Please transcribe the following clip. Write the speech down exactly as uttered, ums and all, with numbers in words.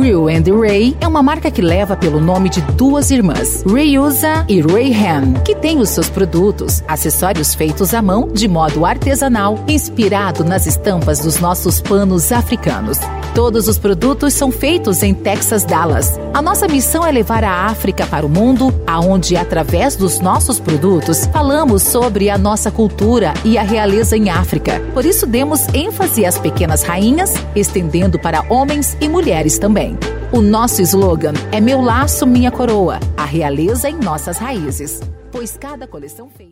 Real and Ray é uma marca que leva pelo nome de duas irmãs, Reusa e Rayhan, que tem os seus produtos, acessórios feitos à mão de modo artesanal, inspirado nas estampas dos nossos panos africanos. Todos os produtos são feitos em Texas, Dallas. A nossa missão é levar a África para o mundo, aonde, através dos nossos produtos, falamos sobre a nossa cultura e a realeza em África. Por isso, demos ênfase às pequenas rainhas, estendendo para homens e mulheres também. O nosso slogan é Meu laço, minha coroa, a realeza em nossas raízes, pois cada coleção feita